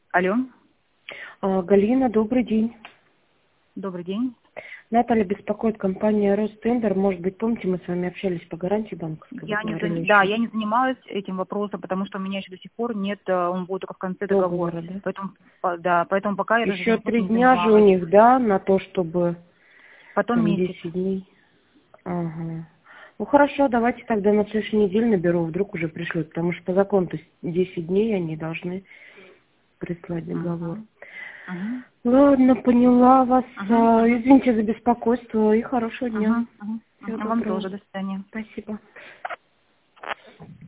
Алло, Галина, добрый день. добрый день. Наталья беспокоит компания Ростендер. Может быть, помните, мы с вами общались по гарантии банковской? Я не, говорили да, еще. я не занималась этим вопросом, потому что у меня еще до сих пор нет, он будет только в конце договора. Договора, да? Поэтому, да, поэтому пока я даже Еще этим 3 не дня же у занималась. них, да, на то, чтобы Потом там месяц. 10 дней. Ага. Ну хорошо, давайте тогда на следующей неделе наберу, вдруг уже пришлют, потому что по закону то есть 10 дней они должны прислать договор. Угу. Угу. Ладно, поняла вас. Угу. Угу. Извините за беспокойство и хорошего дня. Угу. Всего Вам доброго. тоже. До свидания. Спасибо.